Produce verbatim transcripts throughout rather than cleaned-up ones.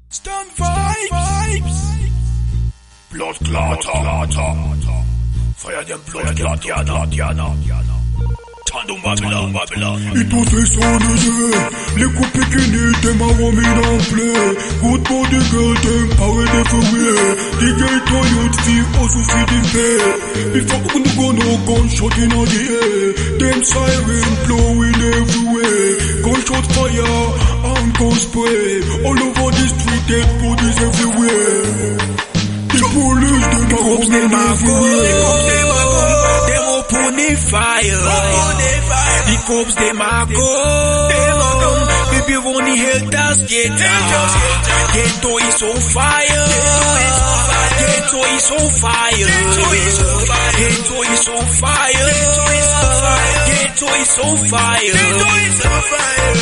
Stand vibes. Blood clatter. Fire them blood clatter. Tandem Babylon, Babylon. It was a sunny day. Les coups piquinés, them a woman on play. Good body girl, them power everywhere. The ghetto youth feel also feeding pay. Before we go no gunshot in the air. Them siren blowing everywhere. Gunshot fire and gun spray. All over the street, dead bodies everywhere. The police, them a coming everywhere. Pony fire, the cops them a come. Baby only helters get out. Ghetto is on fire. Ghetto is on fire. Ghetto is on fire. Ghetto is on fire. Ghetto is on fire.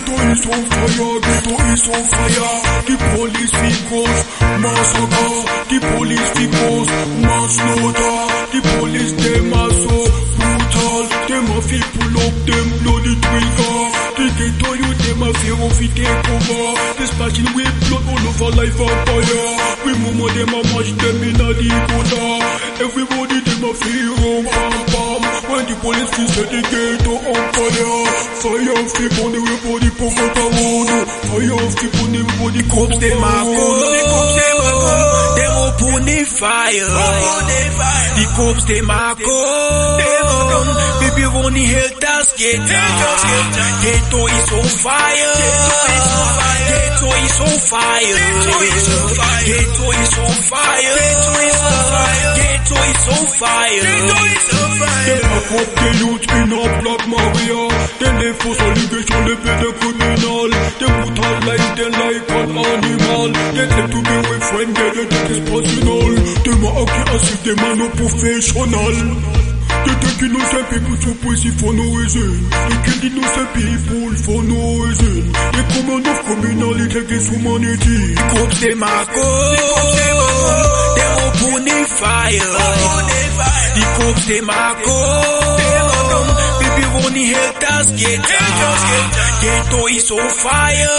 Ghetto is on fire. The police vehicles massacre. The police vehicles manslaughter. The police them are so brutal. Them a fi pull up them bloody trigger. The ghetto you them a fear of it take over. They splashing with blood all over life on fire. We mama them a mash them in a the gutter. Everybody them a fear of bam bam. When the police fi set the ghetto on fire. Fire of the burn everybody pop up a road. Fire of the burn everybody cops them a come. Them open the fire. The cops them a come. Baby only helters get out. Ghetto is on fire. Ghetto is on fire. Ghetto is on fire. Ghetto is on fire. They pack up the youth in a Black Maria. Then they force allegation, they pay the criminal. They put our life there like an animal. They claim to be with friend, they get it is personal. They ma act as if they are no professional. They take innocent people to prison for no reason. They kill innocent people for no reason. They command of criminality against humanity. The cops them a come. They open the fire. The cops them a come. Baby only helters get out. Ghetto is on fire.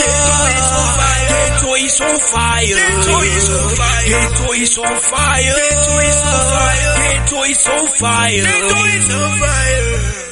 Ghetto is on fire. Ghetto is on fire. Ghetto is on fire. Ghetto is on fire.